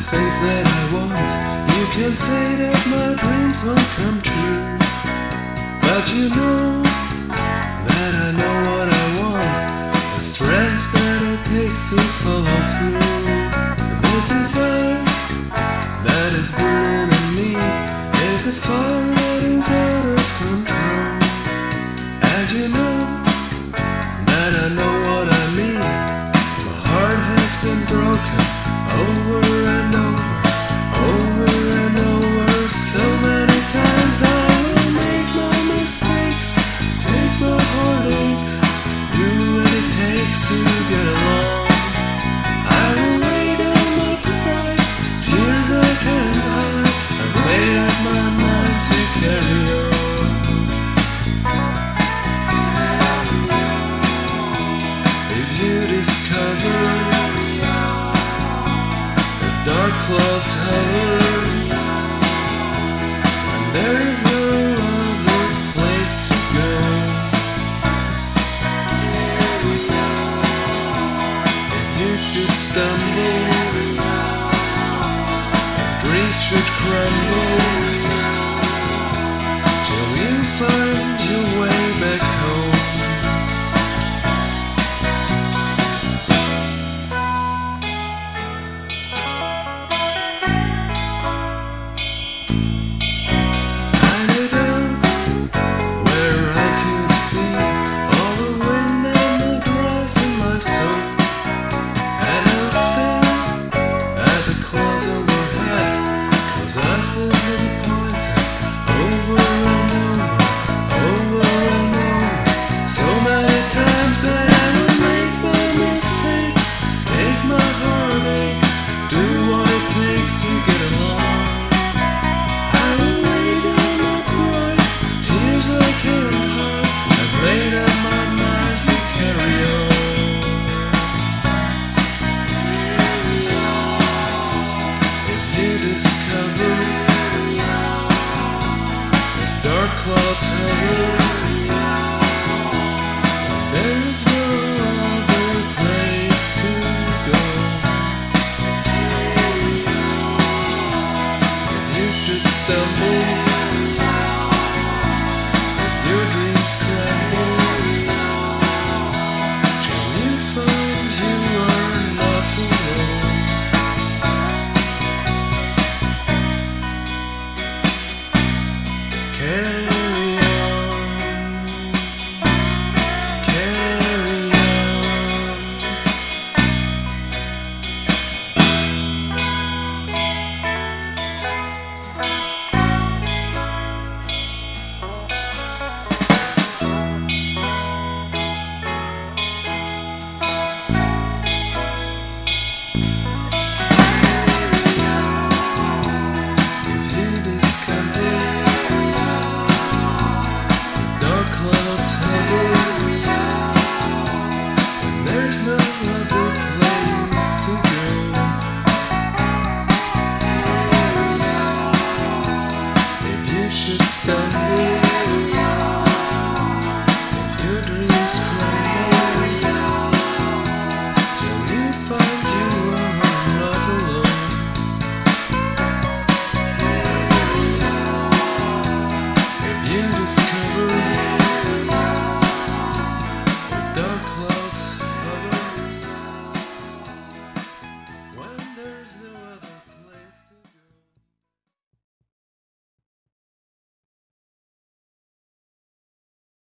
things that I want. You can say that my dreams won't come true, but you know that I know what I want. The strength that it takes to follow through. This desire that is burning in me is a fire that is out of control. And you know that I know